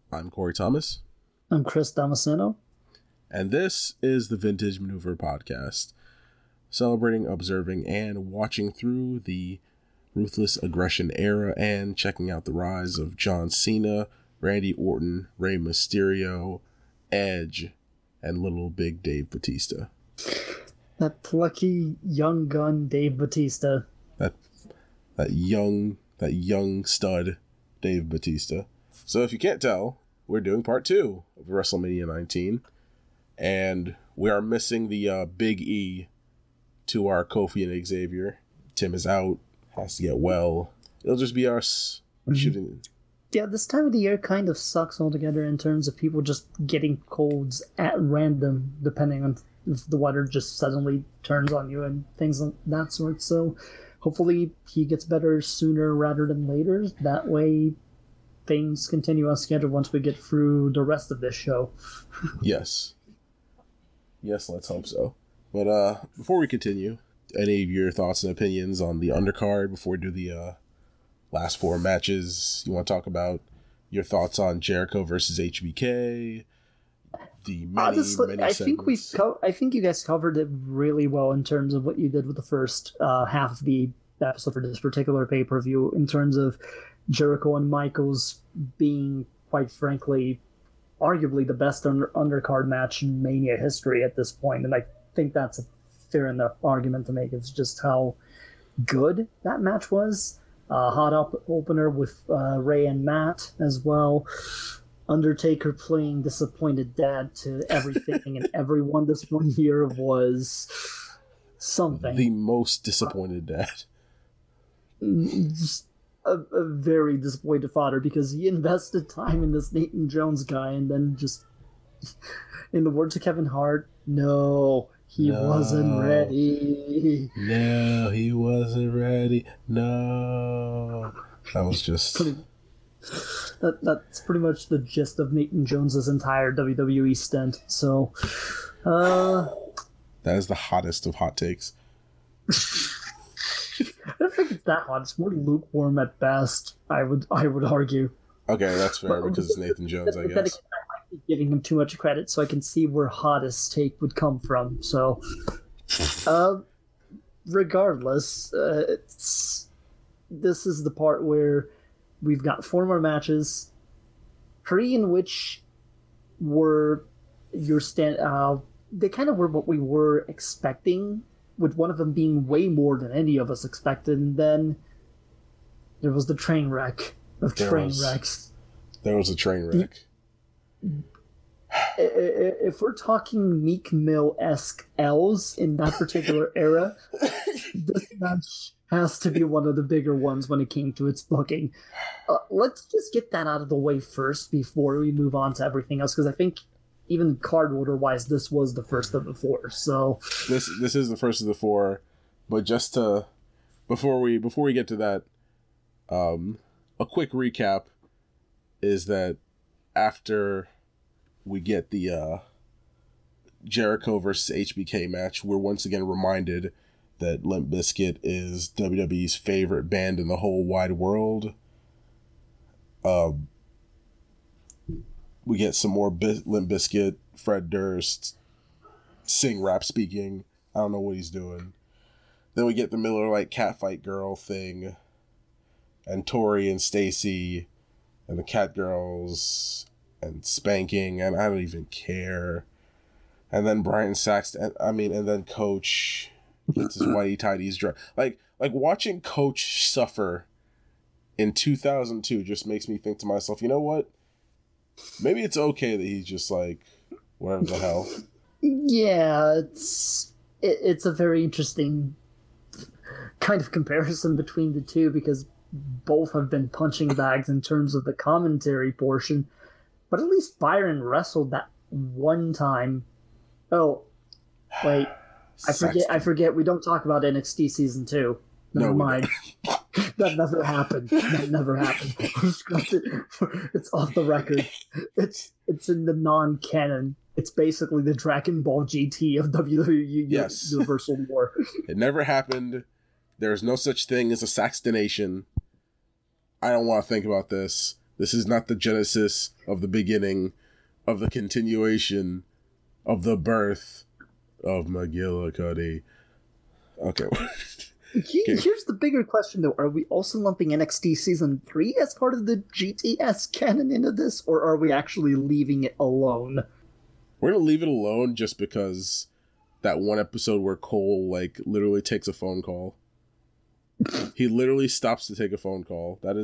I'm Corey Thomas. I'm Chris Damasceno. And this is the Vintage Maneuver Podcast, celebrating, observing, and watching through the Ruthless Aggression era and checking out the rise of John Cena, Randy Orton, Rey Mysterio, Edge, and little big Dave Bautista. That plucky young gun Dave Bautista. That young stud Dave Bautista. So if you can't tell, we're doing part 2 of WrestleMania 19, and we are missing the Big E to our Kofi and Xavier. Tim is out, has to get well. It'll just be us shooting. Yeah, this time of the year kind of sucks altogether in terms of people just getting colds at random, depending on if the weather just suddenly turns on you and things like that sort. So hopefully he gets better sooner rather than later. That way things continue on schedule once we get through the rest of this show. Yes, let's hope so. But before we continue, any of your thoughts and opinions on the undercard before we do the last 4 matches? You want to talk about your thoughts on Jericho versus HBK? The many I segments. I think you guys covered it really well in terms of what you did with the first half of the episode for this particular pay-per-view, in terms of Jericho and Michaels being, quite frankly, arguably the best undercard match in Mania history at this point, and I think that's a fair enough argument to make. It's just how good that match was. Hot opener with Ray and Matt as well. Undertaker playing disappointed dad to everything and everyone this one year was something. The most disappointed dad. Just a very disappointed father, because he invested time in this Nathan Jones guy, and then just, in the words of Kevin Hart, he wasn't ready. No, he wasn't ready. No. That was just... That's pretty much the gist of Nathan Jones's entire WWE stint. So, that is the hottest of hot takes. I don't think it's that hot. It's more lukewarm at best, I would argue. Okay, that's fair, because it's Nathan Jones, I guess. I might be giving him too much credit, so I can see where hottest take would come from. So, regardless, this is the part where we've got 4 more matches, 3 in which were they kind of were what we were expecting, with one of them being way more than any of us expected, and then there was the train wreck of train wrecks. There was a train wreck. If we're talking Meek Mill-esque L's in that particular era, this match has to be one of the bigger ones when it came to its booking. Let's just get that out of the way first before we move on to everything else, because I think even card order wise, this was the first of the 4. So this is the first of the 4, but just to before we get to that, a quick recap is that after we get the Jericho versus HBK match, we're once again reminded that Limp Bizkit is WWE's favorite band in the whole wide world. We get some more Limp Bizkit, Fred Durst, sing rap speaking. I don't know what he's doing. Then we get the Miller Lite Catfight Girl thing, and Tori and Stacy, and the Cat Girls, and spanking, and I don't even care. And then Brian Saxton, and then Coach gets his whitey tighties dry. Like watching Coach suffer in 2002 just makes me think to myself, you know what? Maybe it's okay that he's just like, whatever the hell. Yeah, it's a very interesting kind of comparison between the two, because both have been punching bags in terms of the commentary portion, but at least Byron wrestled that one time. Oh, wait, I forget. We don't talk about NXT season 2. Never mind. That never happened. It's off the record. It's in the non-canon. It's basically the Dragon Ball GT of WWE Universal War. It never happened. There's no such thing as a Saxtonation. I don't want to think about this. This is not the genesis of the beginning of the continuation of the birth of McGillicuddy. Okay. Here's the bigger question, though. Are we also lumping NXT Season 3 as part of the GTS canon into this, or are we actually leaving it alone? We're going to leave it alone just because that one episode where Cole, like, literally takes a phone call. He literally stops to take a phone call. That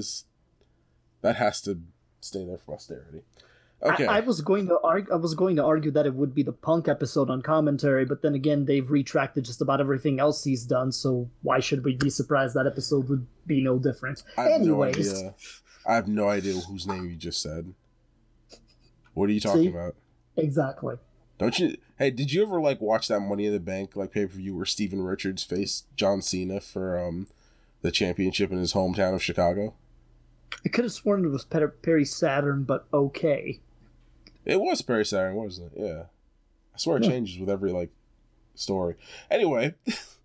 has to stay there for posterity. Okay. I was going to argue that it would be the Punk episode on commentary, but then again, they've retracted just about everything else he's done. So why should we be surprised that episode would be no different? I have no idea whose name you just said. What are you talking about? Exactly. Don't you? Hey, did you ever like watch that Money in the Bank like pay-per-view where Steven Richards faced John Cena for the championship in his hometown of Chicago? I could have sworn it was Perry Saturn, but okay. It was Perry Saturn, wasn't it? Yeah. I swear it changes with every, like, story. Anyway,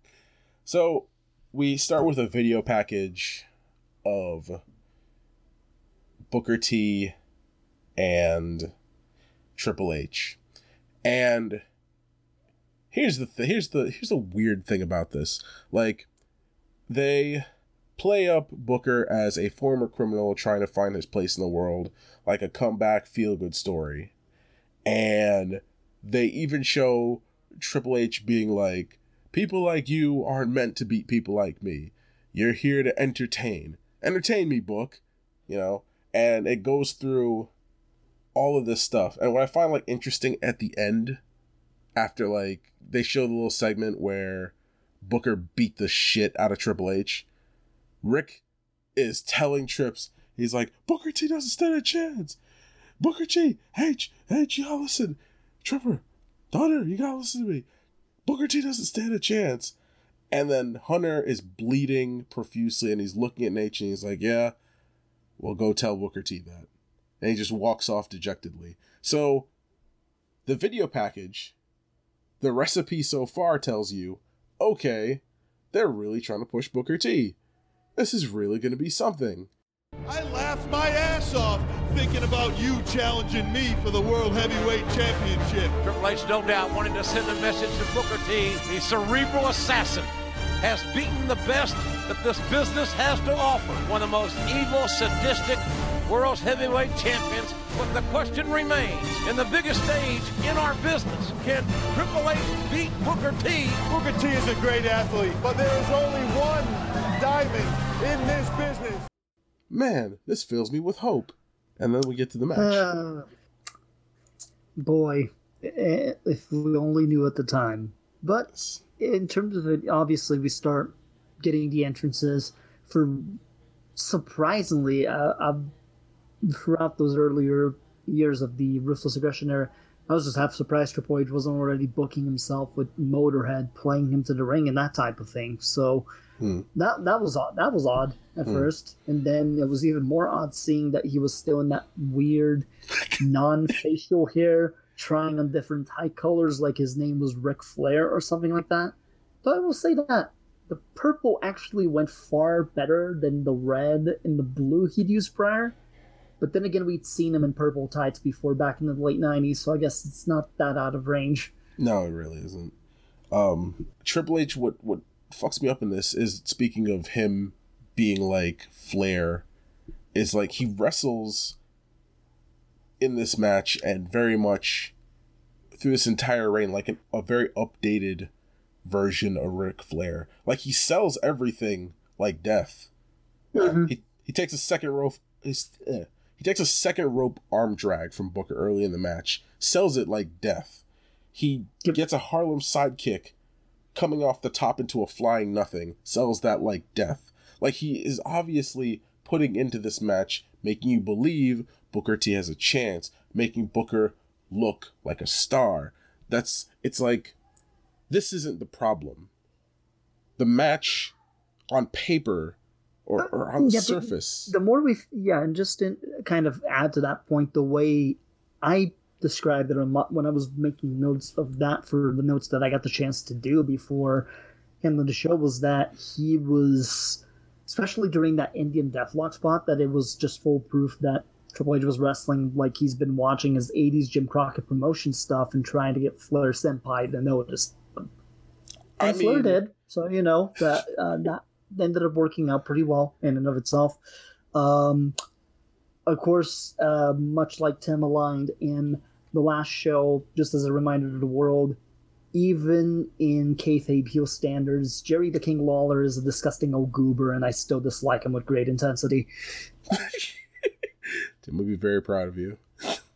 so we start with a video package of Booker T and Triple H. And here's the weird thing about this. Like, they play up Booker as a former criminal trying to find his place in the world, like a comeback feel-good story. And they even show Triple H being like, people like you aren't meant to beat people like me. You're here to entertain. Entertain me, Book. You know? And it goes through all of this stuff. And what I find, like, interesting at the end, after, like, they show the little segment where Booker beat the shit out of Triple H, Rick is telling Trips, he's like, Booker T doesn't stand a chance. Booker T, H, you gotta listen. Tripper, Hunter, you gotta listen to me. Booker T doesn't stand a chance. And then Hunter is bleeding profusely and he's looking at H and he's like, yeah, well, go tell Booker T that. And he just walks off dejectedly. So, the video package, the recipe so far tells you, okay, they're really trying to push Booker T. This is really going to be something. I laughed my ass off thinking about you challenging me for the World Heavyweight Championship. Triple H, no doubt, wanting to send a message to Booker T. The cerebral assassin has beaten the best that this business has to offer. One of the most evil, sadistic world's heavyweight champions. But the question remains, in the biggest stage in our business, can Triple H beat Booker T? Booker T is a great athlete, but there is only one diamond in this business. Man, this fills me with hope. And then we get to the match. Boy, if we only knew at the time. But in terms of it, obviously we start getting the entrances for, surprisingly, throughout those earlier years of the Ruthless Aggression era, I was just half surprised Triple H wasn't already booking himself with Motorhead, playing him to the ring and that type of thing. So that was odd. That was odd at first, and then it was even more odd seeing that he was still in that weird non-facial hair, trying on different eye colors, like his name was Ric Flair or something like that. But I will say that the purple actually went far better than the red and the blue he'd used prior. But then again, we'd seen him in purple tights before back in the late 90s, so I guess it's not that out of range. No, it really isn't. Triple H, what fucks me up in this is, speaking of him being like Flair, is like he wrestles in this match and very much through this entire reign like a very updated version of Ric Flair. Like, he sells everything like death. Mm-hmm. He takes a second rope. He takes a second rope arm drag from Booker early in the match, sells it like death. He gets a Harlem sidekick coming off the top into a flying nothing, sells that like death. Like, he is obviously putting into this match, making you believe Booker T has a chance, making Booker look like a star. It's like, this isn't the problem. The match on paper or on the surface. The more and just to kind of add to that point, the way I described it when I was making notes of that for the notes that I got the chance to do before handling the show, was that he was, especially during that Indian Deathlock spot, that it was just full proof that Triple H was wrestling like he's been watching his 80s Jim Crockett promotion stuff and trying to get Flair Senpai to notice. And Flair did, so that ended up working out pretty well in and of itself. Of course, much like Tim aligned in the last show, just as a reminder to the world, even in kayfabe heel standards, Jerry the King Lawler is a disgusting old goober, and I still dislike him with great intensity. Tim would be very proud of you.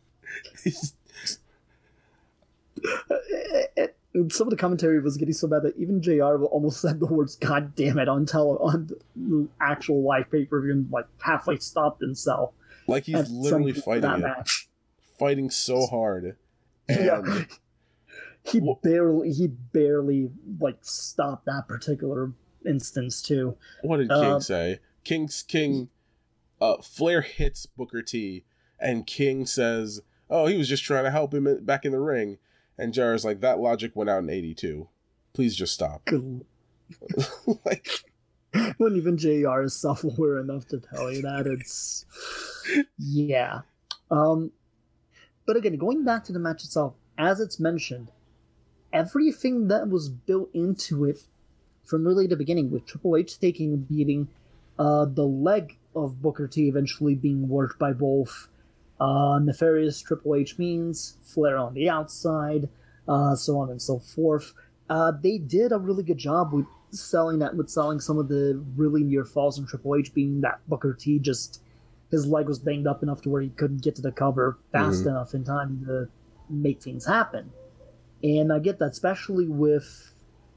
Some of the commentary was getting so bad that even JR almost said the words "God damn it" on the actual live pay-per-view and like halfway stopped himself. Like he's literally fighting so hard. And yeah. He barely like stopped that particular instance too. What did King say? King Flair hits Booker T and King says, "Oh, he was just trying to help him back in the ring." And JR's like, "That logic went out in 82. Please just stop." Like, when even JR is self-aware enough to tell you that, it's yeah. But again, going back to the match itself, as it's mentioned, everything that was built into it from really the beginning, with Triple H taking a beating, the leg of Booker T eventually being worked by both nefarious Triple H means, Flair on the outside, so on and so forth. They did a really good job with selling some of the really near falls in Triple H, being that Booker T his leg was banged up enough to where he couldn't get to the cover fast enough in time to make things happen. And I get that, especially with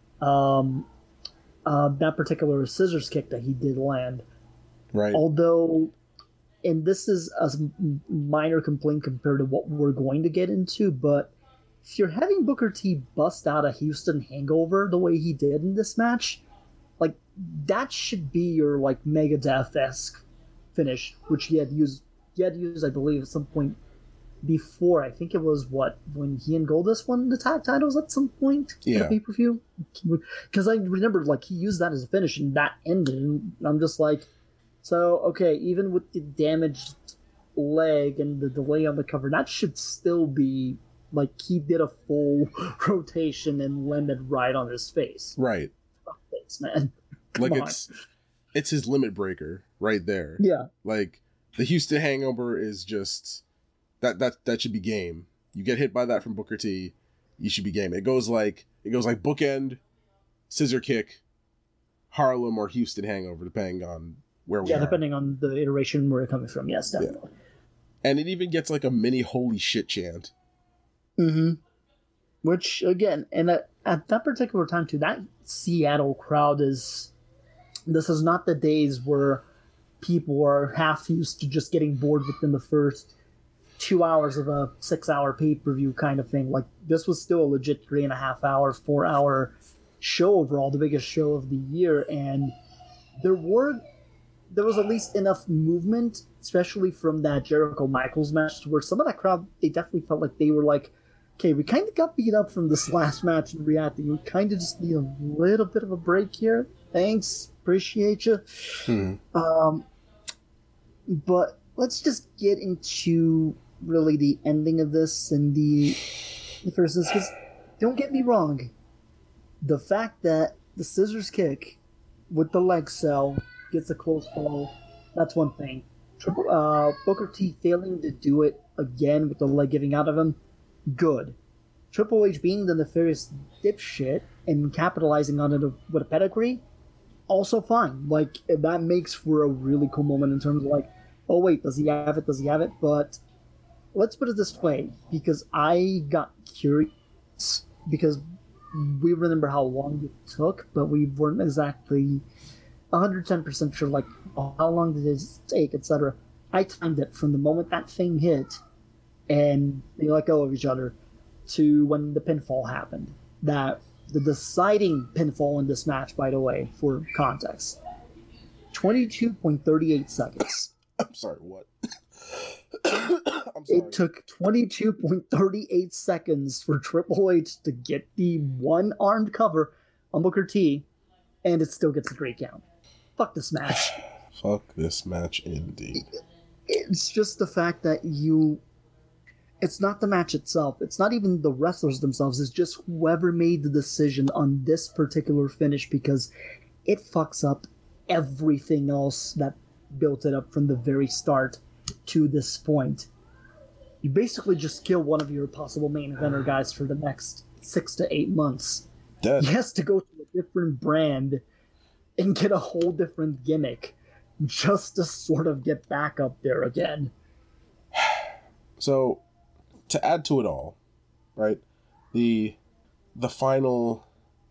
that particular scissors kick that he did land. Right. Although, and this is a minor complaint compared to what we're going to get into, but if you're having Booker T bust out a Houston hangover the way he did in this match, like, that should be your, like, Megadeth-esque finish, which he had used, I believe, at some point before. I think it was, when he and Goldust won the tag titles at some point in the pay-per-view? Because I remember, like, he used that as a finish, and that ended, and I'm just like, so, okay, even with the damaged leg and the delay on the cover, that should still be, like, he did a full rotation and landed right on his face. Right. Fuck this, man. Like, it's his limit breaker right there. Yeah. Like, the Houston hangover is just, that should be game. You get hit by that from Booker T, you should be game. It goes like bookend, scissor kick, Harlem or Houston hangover, depending on where we are. Yeah, depending on the iteration where you're coming from. Yes, definitely. Yeah. And it even gets like a mini holy shit chant. Mm-hmm. Which, again, and at that particular time, too, that Seattle crowd this is not the days where people are half used to just getting bored within the first 2 hours of a 6-hour pay-per-view kind of thing. Like, this was still a legit 3.5 hour, 4 hour show overall, the biggest show of the year, and there was at least enough movement, especially from that Jericho Michaels match, where some of that crowd, they definitely felt like they were like, okay, we kind of got beat up from this last match and reacting. We kind of just need a little bit of a break here. Thanks. Appreciate you. But let's just get into really the ending of this and the first, because don't get me wrong, the fact that the scissors kick with the leg sell gets a close fall, that's one thing. Booker T failing to do it again with the leg giving out of him, good. Triple H being the nefarious dipshit and capitalizing on it with a pedigree, also fine. Like, that makes for a really cool moment in terms of like, oh wait, does he have it? But let's put it this way, because I got curious, because we remember how long it took, but we weren't exactly 110% sure, like, how long did it take, etc. I timed it from the moment that thing hit and they let go of each other to when the pinfall happened. That the deciding pinfall in this match, by the way, for context, 22.38 seconds. I'm sorry, what? I'm sorry. It took 22.38 seconds for Triple H to get the one-armed cover on Booker T, and it still gets a 3 count. Fuck this match. Fuck this match, indeed. It's just the fact that it's not the match itself. It's not even the wrestlers themselves. It's just whoever made the decision on this particular finish, because it fucks up everything else that built it up from the very start to this point. You basically just kill one of your possible main eventer guys for the next 6 to 8 months. Dead. He has to go to a different brand and get a whole different gimmick just to sort of get back up there again. So, to add to it all, right? The final,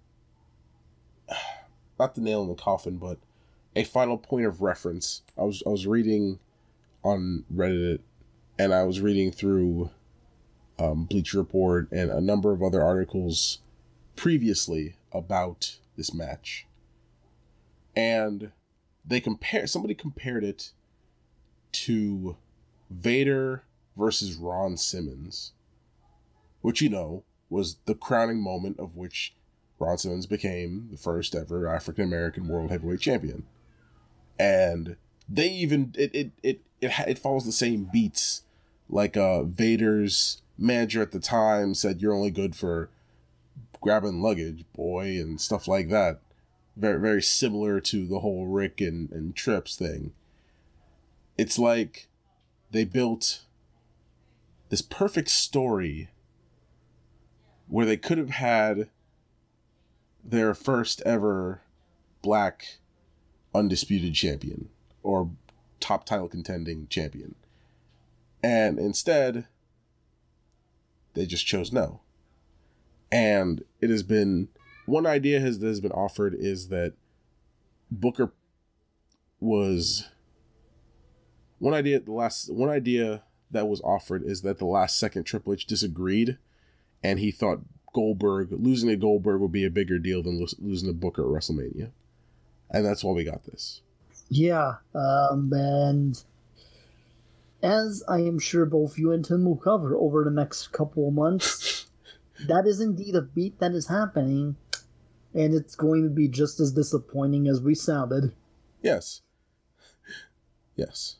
not the nail in the coffin, but a final point of reference. I was reading on Reddit, and I was reading through Bleacher Report and a number of other articles previously about this match, and somebody compared it to Vader versus Ron Simmons, which, you know, was the crowning moment of which Ron Simmons became the first ever African American World Heavyweight Champion. And they even it follows the same beats. Like Vader's manager at the time said, "You're only good for grabbing luggage, boy," and stuff like that. Very, very similar to the whole Rick and Trips thing. It's like they built this perfect story where they could have had their first ever black undisputed champion or top title contending champion. And instead, they just chose no. And it has been, one idea that has been offered is that Booker was, one idea that was offered is that the last second Triple H disagreed, and he thought losing to Goldberg would be a bigger deal than losing to Booker at WrestleMania. And that's why we got this. Yeah, and as I am sure both you and Tim will cover over the next couple of months, that is indeed a beat that is happening, and it's going to be just as disappointing as we sounded. Yes. Yes.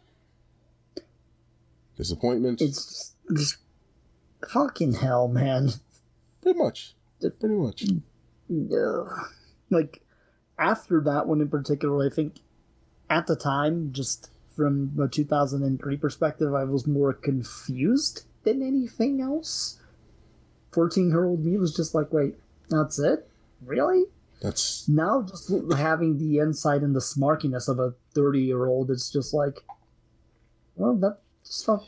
Disappointment. It's just fucking hell, man. Pretty much. Like, after that one in particular, I think at the time, just from a 2003 perspective, I was more confused than anything else. 14-year-old me was just like, wait, that's it? Really? That's... Now, just having the insight and the smarkiness of a 30-year-old, it's just like, well, that's not...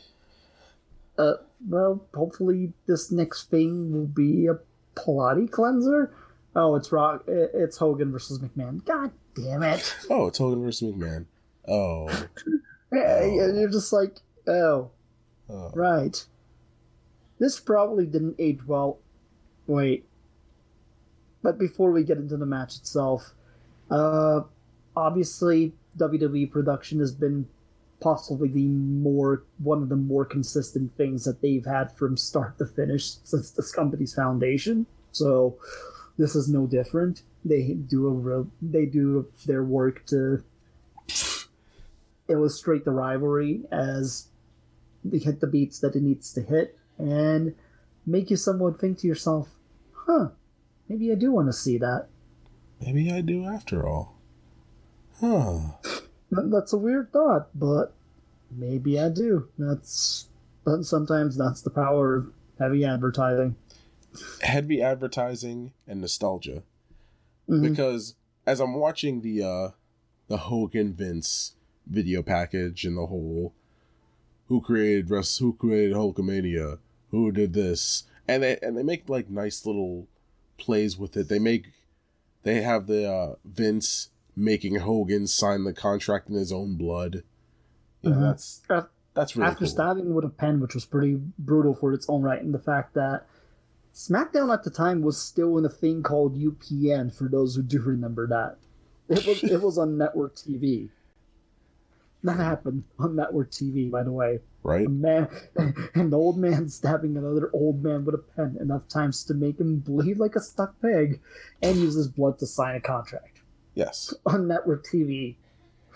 well, hopefully this next thing will be a Pilates cleanser. Oh, it's Hogan versus McMahon. God damn it. Oh, it's Hogan versus McMahon. Oh. And you're just like, oh. Right. This probably didn't age well. Wait. But before we get into the match itself, obviously WWE production has been possibly one of the more consistent things that they've had from start to finish since this company's foundation. So this is no different. They do their work to illustrate the rivalry as they hit the beats that it needs to hit and make you somewhat think to yourself, huh, maybe I do want to see that. Maybe I do after all. Huh. That's a weird thought, but maybe I do. But sometimes that's the power of heavy advertising. Heavy advertising and nostalgia. Mm-hmm. Because as I'm watching the Hogan Vince video package and the whole who created Hulkamania, who did this, and they make like nice little plays with it. They have the Vince making Hogan sign the contract in his own blood. Yeah, mm-hmm. That's really after cool. stabbing with a pen, which was pretty brutal for its own right, and the fact that SmackDown at the time was still in a thing called UPN. For those who do remember that, it was on network TV. That happened on network TV, by the way. Right. An old man stabbing another old man with a pen enough times to make him bleed like a stuck pig, and use his blood to sign a contract. Yes. On network TV.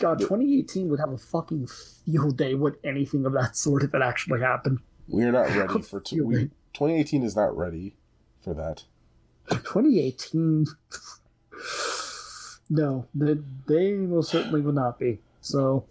God, 2018 would have a fucking field day with anything of that sort if it actually happened. We are not ready for 2018 is not ready for that. 2018, no, they will certainly will not be. So,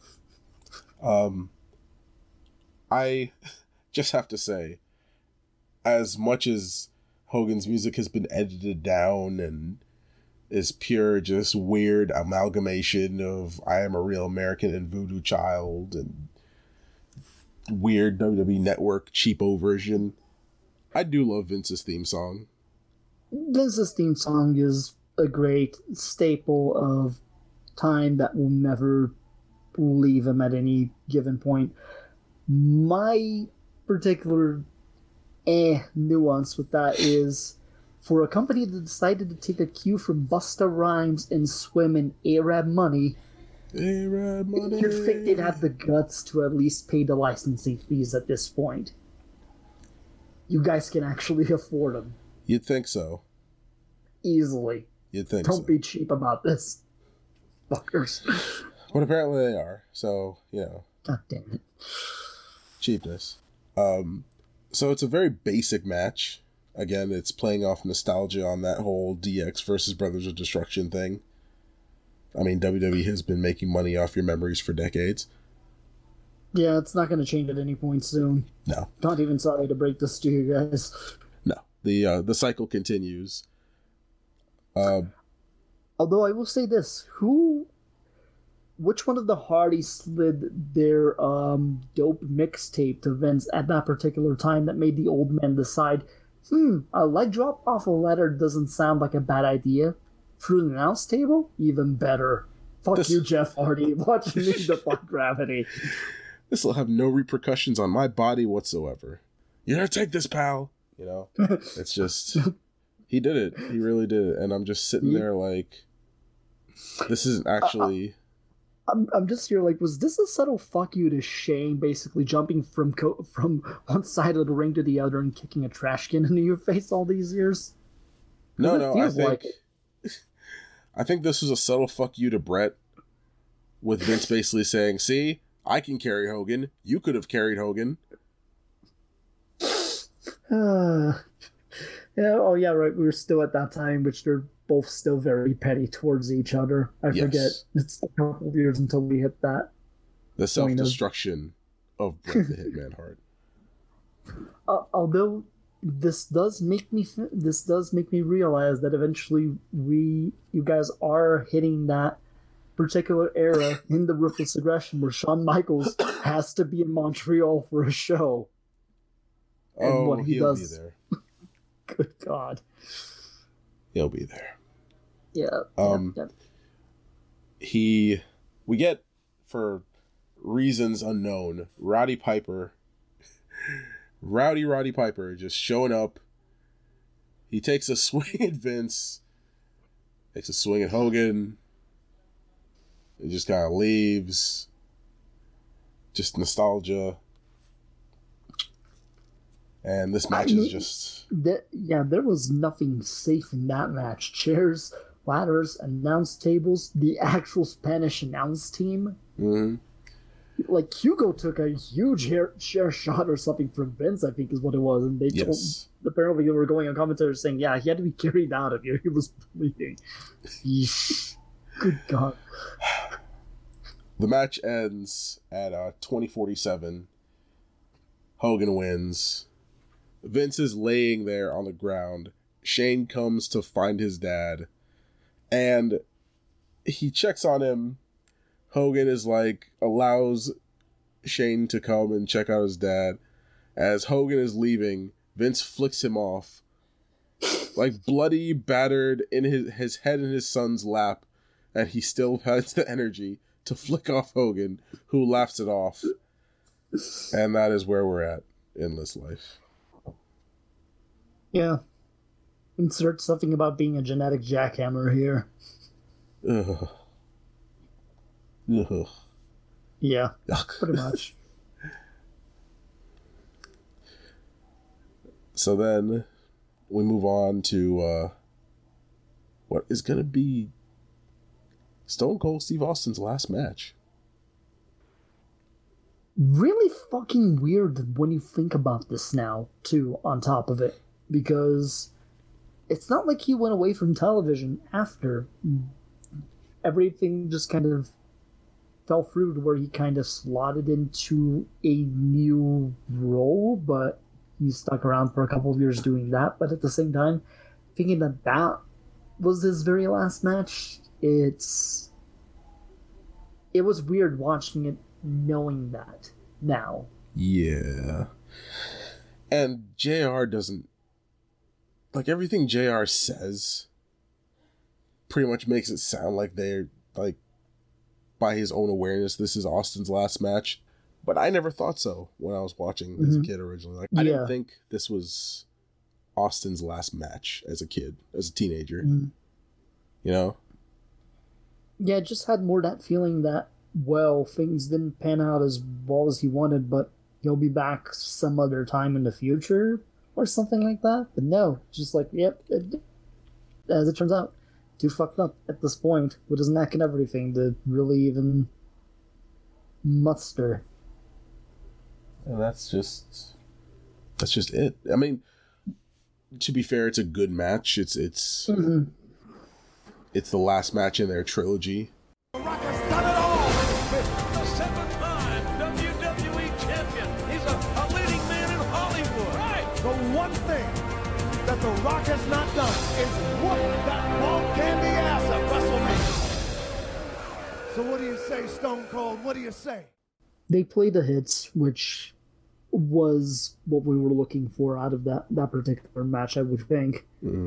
I just have to say, as much as Hogan's music has been edited down and is pure just weird amalgamation of I Am a Real American and Voodoo Child and weird WWE Network cheapo version, I do love Vince's theme song. Vince's theme song is a great staple of time that will never leave him at any given point. My particular nuance with that is, for a company that decided to take a cue from Busta Rhymes and swim in Arab money, you'd think they'd have the guts to at least pay the licensing fees at this point. You guys can actually afford them. You'd think so. Easily. You'd think so. Don't be cheap about this. Fuckers. But apparently they are, so, you know. God damn it. Cheapness. So it's a very basic match. Again, it's playing off nostalgia on that whole DX versus Brothers of Destruction thing. I mean, WWE has been making money off your memories for decades. Yeah, it's not going to change at any point soon. No. Not even sorry to break this to you guys. No. The cycle continues. Although I will say this, which one of the Hardys slid their dope mixtape to Vince at that particular time that made the old man decide, a leg drop off a ladder doesn't sound like a bad idea. Through an announce table? Even better. Fuck you, Jeff Hardy. Watch me defy gravity. This will have no repercussions on my body whatsoever. You're gonna take this, pal. You know? It's just... He did it. He really did it. And I'm just sitting there like... This isn't actually... I'm just here like, was this a subtle fuck you to Shane basically jumping from one side of the ring to the other and kicking a trash can into your face all these years? No, I think this was a subtle fuck you to Brett, with Vince basically saying, see, I can carry Hogan. You could have carried Hogan. Yeah, oh yeah, right. We were still at that time, which they're both still very petty towards each other. I forget. It's a couple of years until we hit that. The self-destruction of Bret the Hitman Hart. Although this does make me realize that eventually you guys are hitting that particular era in the Ruthless Aggression where Shawn Michaels has to be in Montreal for a show. And what he he'll does, be there. Good God. He'll be there. Yeah. We get, for reasons unknown, Roddy Piper just showing up. He takes a swing at Vince, takes a swing at Hogan, and just kind of leaves. Just nostalgia. And this match is just... there was nothing safe in that match. Chairs, ladders, announce tables, the actual Spanish announce team. Mm-hmm. Like, Hugo took a huge share shot or something from Vince, I think is what it was. And they apparently they were going on commentary saying, yeah, he had to be carried out of here. He was bleeding. Good God. The match ends at 20:47. Hogan wins. Vince is laying there on the ground. Shane comes to find his dad. And he checks on him. Hogan is like, allows Shane to come and check out his dad. As Hogan is leaving, Vince flicks him off. Like bloody, battered, in his head in his son's lap. And he still has the energy to flick off Hogan, who laughs it off. And that is where we're at in this life. Yeah. Insert something about being a genetic jackhammer here. Ugh. Ugh. Yeah, Yuck. pretty much. So then we move on to what is going to be Stone Cold Steve Austin's last match. really fucking weird when you think about this now, too, on top of it. Because it's not like he went away from television after. Everything just kind of fell through to where he kind of slotted into a new role, but he stuck around for a couple of years doing that. But at the same time, thinking that that was his very last match, it was weird watching it, knowing that now. Yeah. And JR doesn't, like, everything JR says pretty much makes it sound like they're, like, by his own awareness, this is Austin's last match. But I never thought so when I was watching as a kid originally. Like, I didn't think this was Austin's last match as a kid, as a teenager. You know? Yeah, it just had more that feeling that, well, things didn't pan out as well as he wanted, but he'll be back some other time in the future or something like that. But no, just like, yep, as it turns out, too fucked up at this point with his neck and everything to really even muster. And that's just it. I mean, to be fair, it's a good match. It's the last match in their trilogy. The Rock has done it all. The 7-time WWE champion. He's a leading man in Hollywood. Right. The one thing that The Rock has not done is whoop that ball candy ass at WrestleMania. So what do you say, Stone Cold? What do you say? They played the hits, which was what we were looking for out of that particular match, I would think.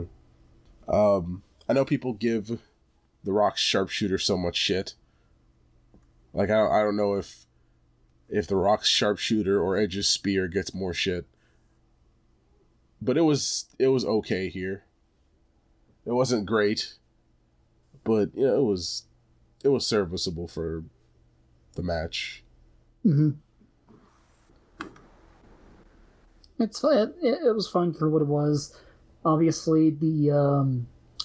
I know people give The Rock's sharpshooter so much shit. Like, I don't know if The Rock's sharpshooter or Edge's spear gets more shit. But it was okay here. It wasn't great, but you know, it was serviceable for the match. It's it was fine for what it was. Obviously, the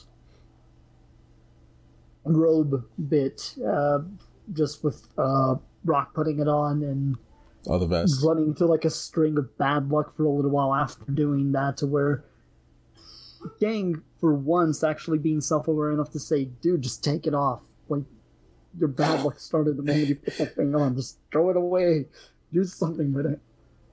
robe bit, just with Rock putting it on and the vest, running to like a string of bad luck for a little while after doing that, to where Gang, for once, actually being self-aware enough to say, dude, just take it off. Like, your bad luck started the moment you put that thing on. Just throw it away. Do something with it.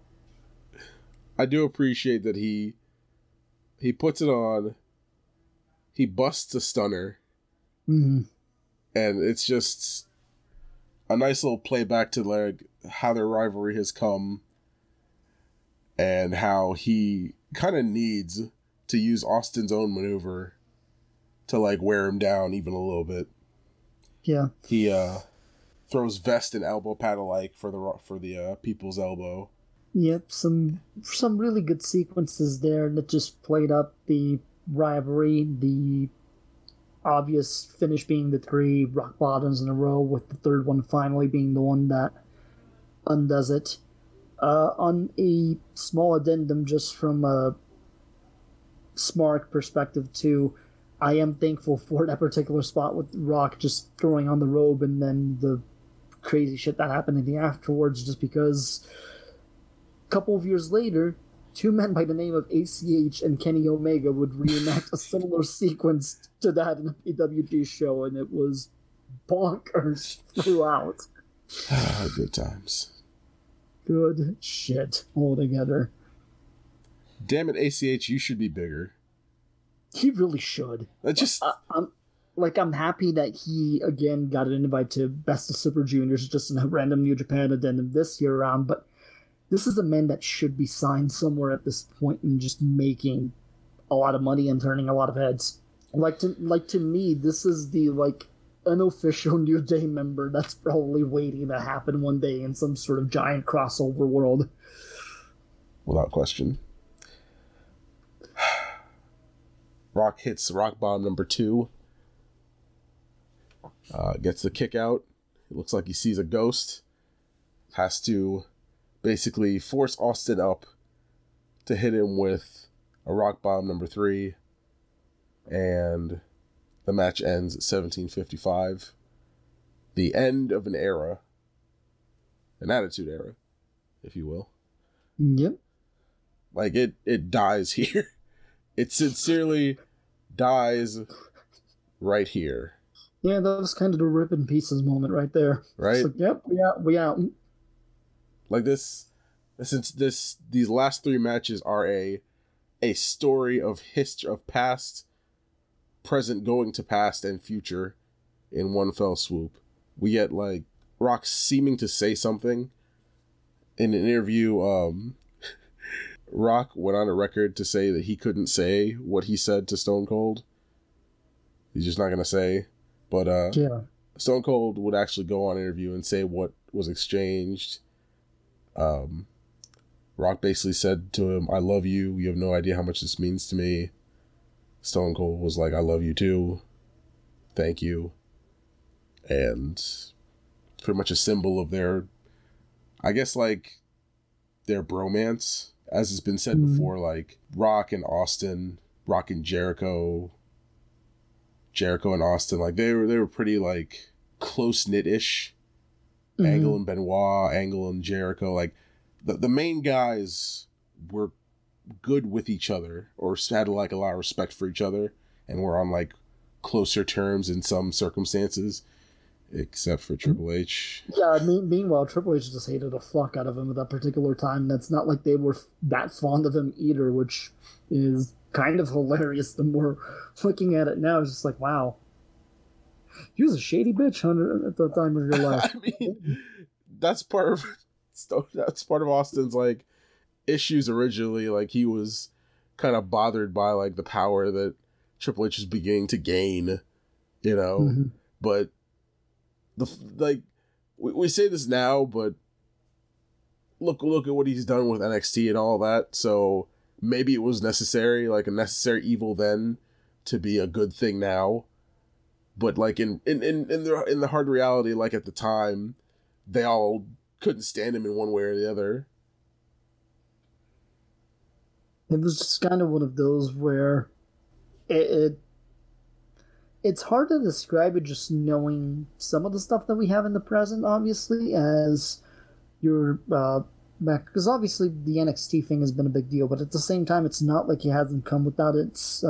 I do appreciate that he puts it on, he busts a stunner, and it's just a nice little playback to like how their rivalry has come and how he kind of needs to use Austin's own maneuver to like wear him down even a little bit. Yeah. He throws vest and elbow pad alike for the people's elbow. Yep, some really good sequences there that just played up the rivalry, the obvious finish being the 3 rock bottoms in a row, with the third one finally being the one that undoes it. On a small addendum, just from a smart perspective too, I am thankful for that particular spot with Rock just throwing on the robe and then the crazy shit that happened in the afterwards, just because a couple of years later, 2 men by the name of ACH and Kenny Omega would reenact a similar sequence to that in a PWG show, and it was bonkers throughout. Good times. Good shit altogether. Damn it, ACH, you should be bigger. He really should. I'm happy that he, again, got an invite to Best of Super Juniors, just in a random New Japan addendum this year around, but this is a man that should be signed somewhere at this point and just making a lot of money and turning a lot of heads. To me, this is the unofficial New Day member that's probably waiting to happen one day in some sort of giant crossover world. Without question. Rock hits rock bottom number 2. Gets the kick out. It looks like he sees a ghost. Has to basically force Austin up to hit him with a rock bottom number 3. And the match ends at 17:55. The end of an era. An Attitude Era. if you will. Yep. Like it dies here. It sincerely dies right here. Yeah, that was kind of the rip in pieces moment right there. Right? It's like, yep, we out. Like these last 3 matches are a story of history, of past, present, going to past, and future in one fell swoop. We get like Rock seeming to say something in an interview. Rock went on a record to say that he couldn't say what he said to Stone Cold. He's just not gonna say. But yeah. Stone Cold would actually go on an interview and say what was exchanged. Rock basically said to him, "I love you. You have no idea how much this means to me." Stone Cold was like, "I love you too. Thank you." And pretty much a symbol of their, I guess, like, their bromance. As has been said before, like, Rock and Austin, Rock and Jericho and Austin, like, they were pretty, like, close-knit-ish. Angle and Benoit, Angle and Jericho, like, the main guys were good with each other, or had, like, a lot of respect for each other, and were on, like, closer terms in some circumstances, except for Triple H. Yeah, meanwhile, Triple H just hated the fuck out of him at that particular time, and it's not like they were that fond of him either, which is kind of hilarious. The more looking at it now, it's just like, wow. He was a shady bitch at the time of your life. I mean, that's part of Austin's, like, issues originally. Like, he was kind of bothered by, like, the power that Triple H is beginning to gain, you know. But we say this now, but look at what he's done with NXT and all that. So maybe it was necessary, like a necessary evil then, to be a good thing now. But like in the hard reality, like at the time, they all couldn't stand him in one way or the other. It was just kind of one of those where it's hard to describe it just knowing some of the stuff that we have in the present, obviously, as you're back, because obviously the NXT thing has been a big deal, but at the same time, it's not like it hasn't come without its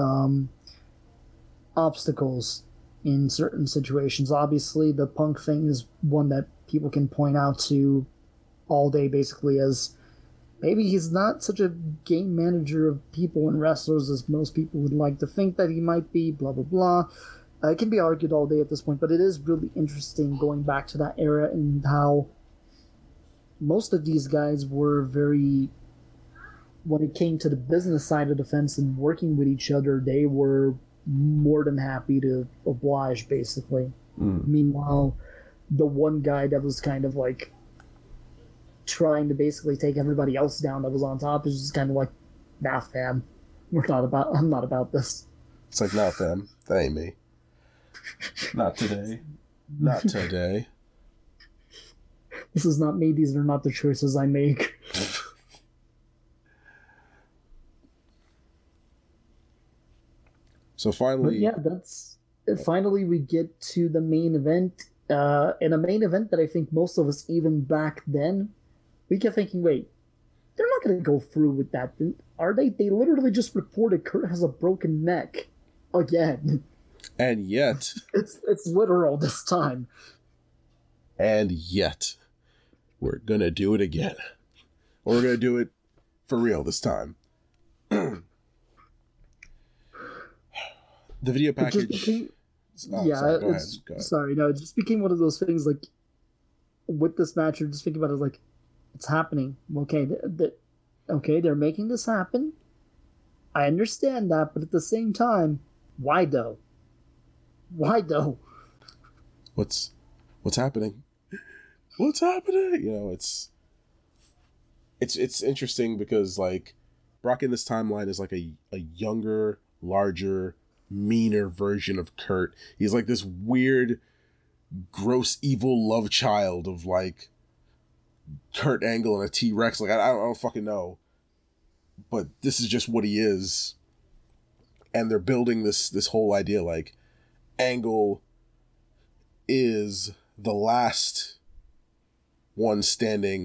obstacles in certain situations. Obviously, the Punk thing is one that people can point out to all day, basically, as maybe he's not such a game manager of people and wrestlers as most people would like to think that he might be, blah, blah, blah. It can be argued all day at this point, but it is really interesting going back to that era and how most of these guys were very, when it came to the business side of the fence and working with each other, they were more than happy to oblige, basically. Meanwhile, the one guy that was kind of like trying to basically take everybody else down that was on top is just kind of like, nah, fam, I'm not about this. It's like, nah, fam, that ain't me. Not today. Not today. This is not me. These are not the choices I make. So finally... But yeah, finally we get to the main event. In a main event that I think most of us, even back then, we kept thinking, wait, they're not going to go through with that, are they? They literally just reported Kurt has a broken neck. Again. And yet... It's literal this time. And yet... we're gonna do it again. Or we're gonna do it for real this time. The video package... It just became one of those things, like, with this match, you're just thinking about it like, it's happening. Okay, they're making this happen. I understand that, but at the same time, why though? Why though? What's happening? What's happening? You know, it's interesting because, like, Brock in this timeline is like a younger, larger, meaner version of Kurt. He's like this weird, gross, evil love child of, like, Kurt Angle and a T-Rex. Like, I don't fucking know. But this is just what he is. And they're building this whole idea, like, Angle is the last one standing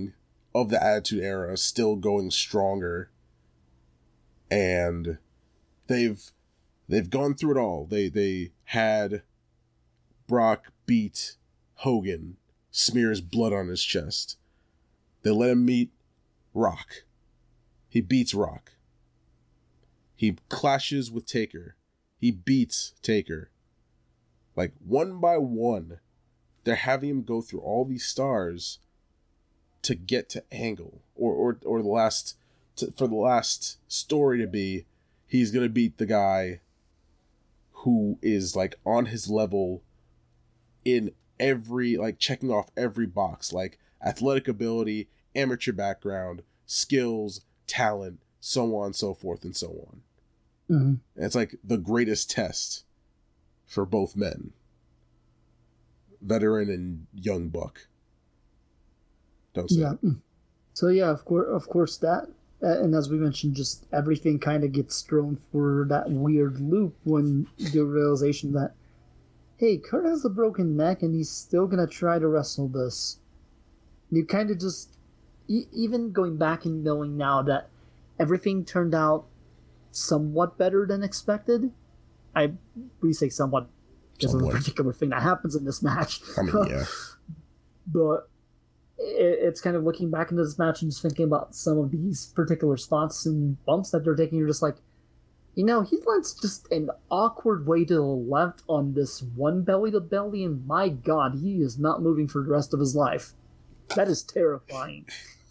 of the Attitude Era still going stronger, and they've gone through it all. They had Brock beat Hogan, smears blood on his chest. They let him meet Rock. He beats Rock. He clashes with Taker. He beats Taker. Like, one by one, they're having him go through all these stars to get to Angle, or the last for the last story to be, he's gonna beat the guy who is like on his level in every, like, checking off every box, like athletic ability, amateur background, skills, talent, so on, so forth, and so on. Mm-hmm. And it's like the greatest test for both men, veteran and young buck. Don't say Yeah. it. So yeah, of course that, and as we mentioned, just everything kind of gets thrown for that weird loop when the realization that, hey, Kurt has a broken neck and he's still gonna try to wrestle this. You kind of just, even going back and knowing now that everything turned out somewhat better than expected. We say somewhat because of the particular thing that happens in this match. I mean, yeah. But it's kind of looking back into this match and just thinking about some of these particular spots and bumps that they're taking. You're just like, he lands just an awkward way to the left on this one belly to belly, and my God, he is not moving for the rest of his life. That is terrifying.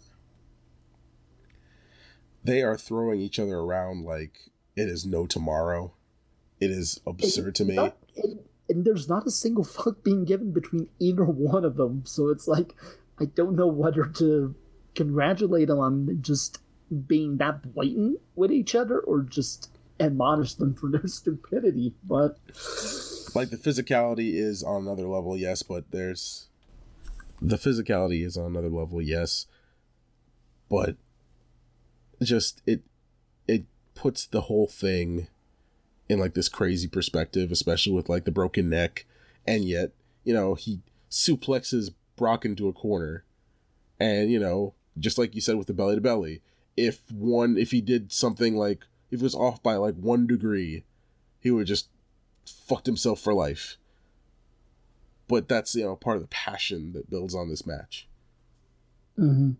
They are throwing each other around like it is no tomorrow. It is absurd to me. And there's not a single fuck being given between either one of them. So it's like, I don't know whether to congratulate them on just being that blatant with each other or just admonish them for their stupidity. But like, the physicality is on another level, yes, but just it puts the whole thing in like this crazy perspective, especially with like the broken neck, and yet, he suplexes Brock into a corner, and just like you said with the belly to belly, if he did something, like if it was off by like 1 degree, he would just fucked himself for life. But that's part of the passion that builds on this match. Mm-hmm.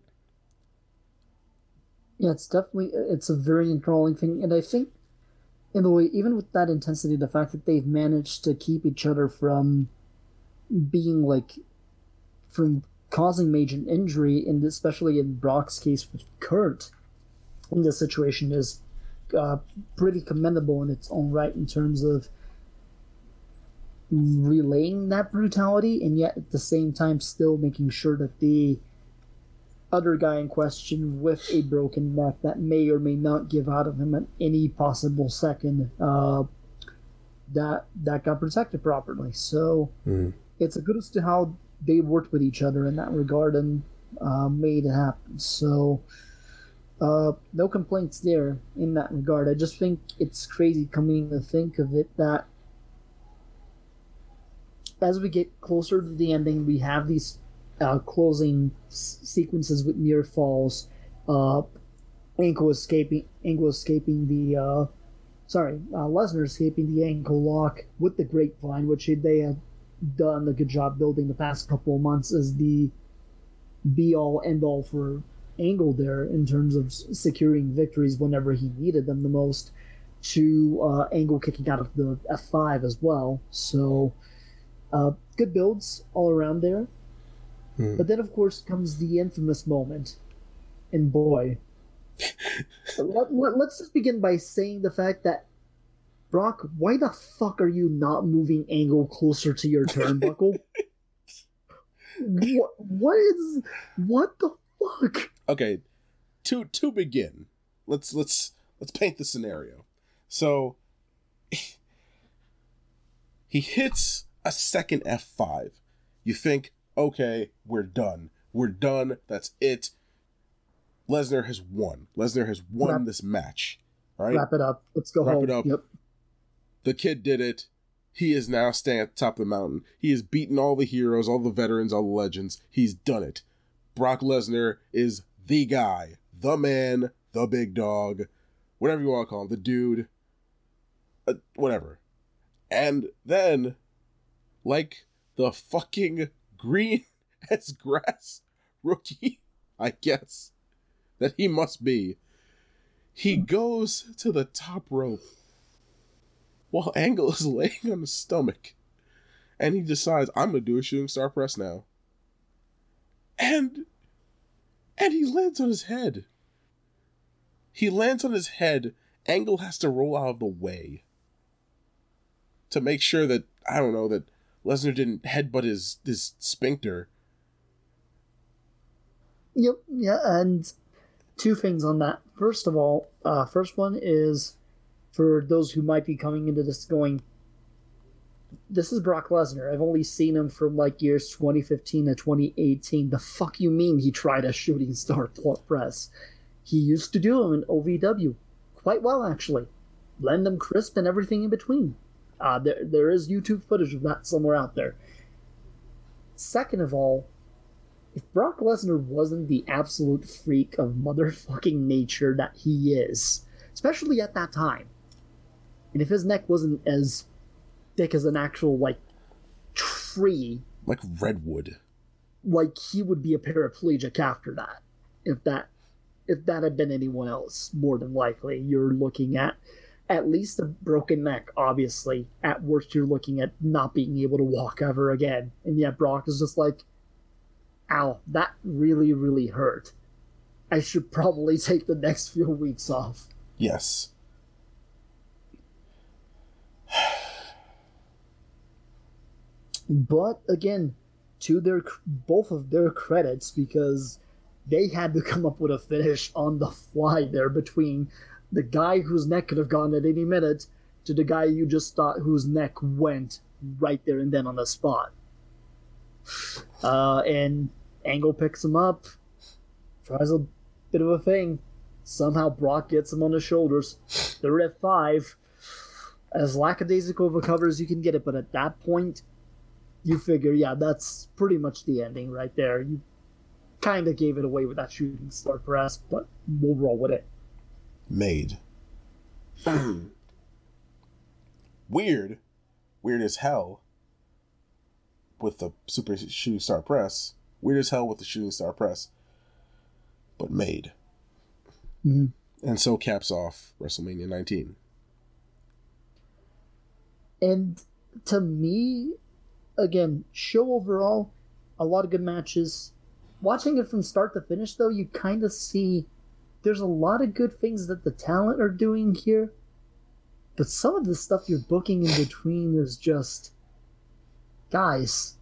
Yeah, it's a very enthralling thing, and I think, in a way, even with that intensity, the fact that they've managed to keep each other from being from causing major injury, and especially in Brock's case with Kurt, in this situation is pretty commendable in its own right in terms of relaying that brutality, and yet at the same time still making sure that the other guy in question with a broken neck that may or may not give out of him at any possible second, that got protected properly. So it's a kudos to how they worked with each other in that regard and made it happen. So no complaints there in that regard. I just think it's crazy coming to think of it that as we get closer to the ending, we have these closing sequences with near falls, Lesnar escaping the ankle lock with the grapevine, which they had done a good job building the past couple of months as the be-all, end-all for Angle there in terms of securing victories whenever he needed them the most, to Angle kicking out of the F5 as well. So good builds all around there. But then, of course, comes the infamous moment. And boy, let's just begin by saying the fact that, Brock, why the fuck are you not moving Angle closer to your turnbuckle? What the fuck? Okay, to begin, let's paint the scenario. So he hits a second F5. You think, okay, we're done. That's it. Lesnar has won. This match. Right? Wrap it up. Let's go home. Wrap it up. Yep. The kid did it. He is now standing at the top of the mountain. He has beaten all the heroes, all the veterans, all the legends. He's done it. Brock Lesnar is the guy, the man, the big dog, whatever you want to call him, the dude, whatever. And then, like the fucking green as grass rookie, I guess, that he must be, he goes to the top rope while Angle is laying on his stomach. And he decides, I'm going to do a shooting star press now. And he lands on his head. He lands on his head. Angle has to roll out of the way to make sure that, I don't know, that Lesnar didn't headbutt his sphincter. Yep, yeah, and two things on that. First of all, first one is for those who might be coming into this going, this is Brock Lesnar. I've only seen him from like years 2015 to 2018. The fuck you mean he tried a shooting star press? He used to do them in OVW quite well, actually. Blend them crisp and everything in between. There is YouTube footage of that somewhere out there. Second of all, if Brock Lesnar wasn't the absolute freak of motherfucking nature that he is, especially at that time, and if his neck wasn't as thick as an actual, like, tree... Like redwood. Like, he would be a paraplegic after that. If that had been anyone else, more than likely. You're looking at least a broken neck, obviously. At worst, you're looking at not being able to walk ever again. And yet Brock is just like, ow, that really, really hurt. I should probably take the next few weeks off. Yes. But again, to both of their credits, because they had to come up with a finish on the fly there between the guy whose neck could have gone at any minute to the guy you just thought whose neck went right there and then on the spot. And Angle picks him up, tries a bit of a thing. Somehow Brock gets him on the shoulders. They're at 5. As lackadaisical of a cover as you can get it, but at that point, you figure, yeah, that's pretty much the ending right there. You kind of gave it away with that shooting star press, but we'll roll with it. Made. Weird as hell with the super shooting star press. Weird as hell with the shooting star press. But made. Mm-hmm. And so caps off WrestleMania 19. And to me, again, show overall, a lot of good matches. Watching it from start to finish, though, you kind of see there's a lot of good things that the talent are doing here. But some of the stuff you're booking in between is just... Guys.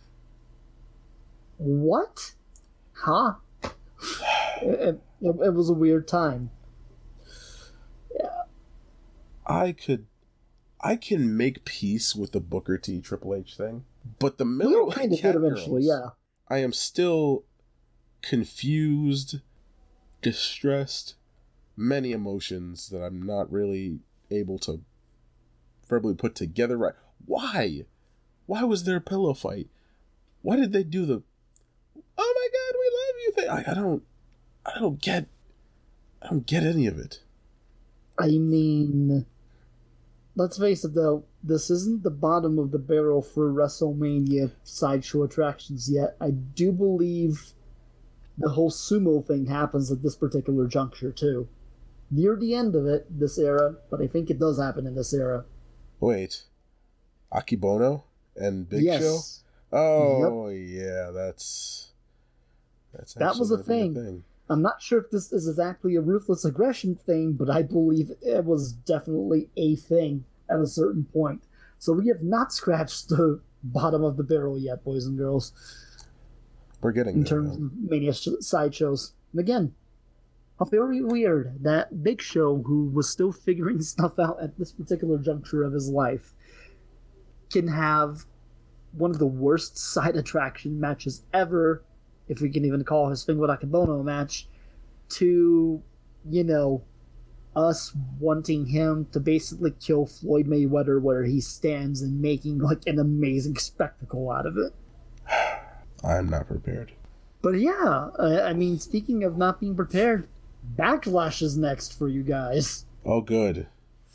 What? Huh? It was a weird time. Yeah. I can make peace with the Booker T Triple H thing, but the Miller kind of did eventually, yeah. I am still confused, distressed, many emotions that I'm not really able to verbally put together right. Why? Why was there a pillow fight? Why did they do the "oh my god, we love you" thing? I don't get any of it. I mean, let's face it though, this isn't the bottom of the barrel for WrestleMania sideshow attractions yet. I do believe the whole sumo thing happens at this particular juncture too. Near the end of it, this era, but I think it does happen in this era. Wait. Akibono and Big Show? Oh, yep. Yeah, that was a thing. I'm not sure if this is exactly a ruthless aggression thing, but I believe it was definitely a thing at a certain point. So we have not scratched the bottom of the barrel yet, boys and girls. We're getting in terms of Mania sideshows. And again, very weird that Big Show, who was still figuring stuff out at this particular juncture of his life, can have one of the worst side attraction matches ever, if we can even call his thing with Akibono match, to, us wanting him to basically kill Floyd Mayweather where he stands and making like an amazing spectacle out of it. I'm not prepared. But yeah, I mean, speaking of not being prepared, Backlash is next for you guys. Oh, good.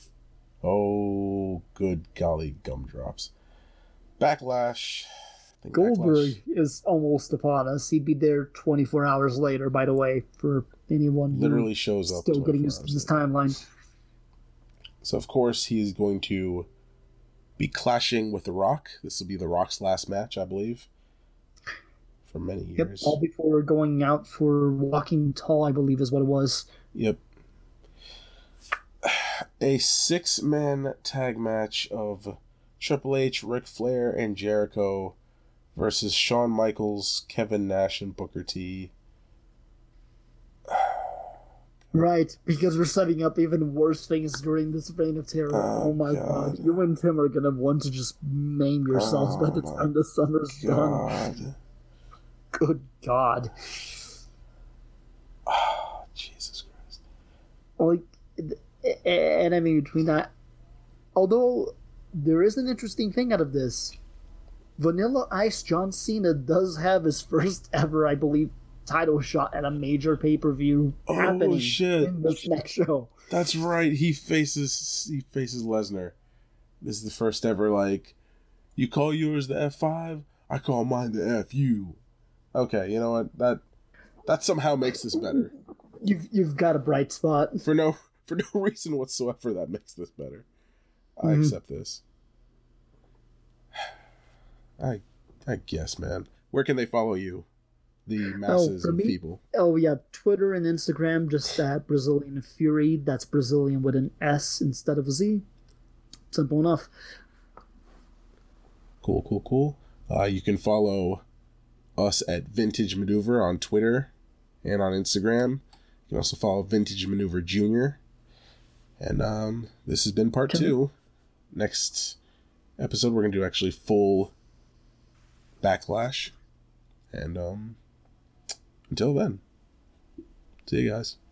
Oh, good golly gumdrops. Backlash. Goldberg is almost upon us. He'd be there 24 hours later, by the way, for anyone literally shows up. Still getting used to this timeline. So, of course, he's going to be clashing with The Rock. This will be The Rock's last match, I believe, for many years. Yep, all before going out for Walking Tall, I believe is what it was. Yep. A 6-man tag match of Triple H, Ric Flair, and Jericho versus Shawn Michaels, Kevin Nash, and Booker T. Right, because we're setting up even worse things during this reign of terror. Oh my god. You and Tim are gonna want to just maim yourselves by the time the summer's done. Good god. Oh, Jesus Christ. Like, and I mean, between that, although there is an interesting thing out of this, Vanilla Ice John Cena does have his first ever, I believe, title shot at a major pay-per-view happening in this next show. That's right. He faces Lesnar. This is the first ever, like, you call yours the F5, I call mine the FU. Okay, you know what? That somehow makes this better. You've got a bright spot. For no reason whatsoever, that makes this better. I accept this. I guess, man. Where can they follow you? The masses of people. Oh, yeah. Twitter and Instagram, just at Brazilian Fury. That's Brazilian with an S instead of a Z. Simple enough. Cool. You can follow us at Vintage Maneuver on Twitter and on Instagram. You can also follow Vintage Maneuver Jr. And this has been part 2. Next episode, we're going to do actually full Backlash. And until then, see you guys.